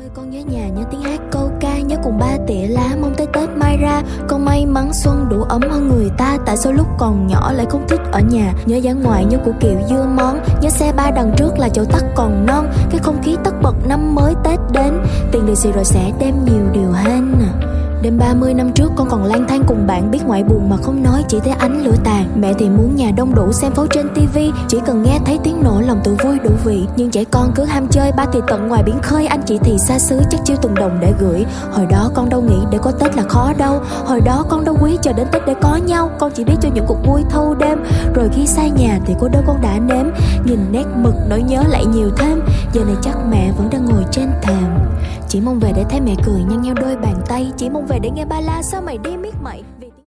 ơi con nhớ nhà, nhớ tiếng hát câu ca, nhớ cùng ba tỉa lá, mong tới Tết mai ra. Con may mắn xuân đủ ấm hơn người ta, tại sao lúc còn nhỏ lại không thích ở nhà. Nhớ dáng ngoài, nhớ củ kiệu dưa món, nhớ xe ba đằng trước là chậu tắt còn non. Cái không khí tất bật năm mới Tết đến, tiền lì xì rồi sẽ đem nhiều điều hên. Đêm 30 năm trước con còn lang thang cùng bạn, biết ngoại buồn mà không nói, chỉ thấy ánh lửa tàn. Mẹ thì muốn nhà đông đủ xem pháo trên tivi, chỉ cần nghe thấy tiếng nổ lòng tự vui đủ vị. Nhưng trẻ con cứ ham chơi, ba thì tận ngoài biển khơi, anh chị thì xa xứ chắc chiêu từng đồng để gửi. Hồi đó con đâu nghĩ để có Tết là khó đâu, hồi đó con đâu quý chờ đến Tết để có nhau. Con chỉ biết cho những cuộc vui thâu đêm, rồi khi xa nhà thì cô đơn con đã nếm. Nhìn nét mực nỗi nhớ lại nhiều thêm, giờ này chắc mẹ vẫn đang ngồi trên thềm. Chỉ mong về để thấy mẹ cười nhăn nhau đôi bàn tay, chỉ mong về để nghe ba la sao mày đi miết mày.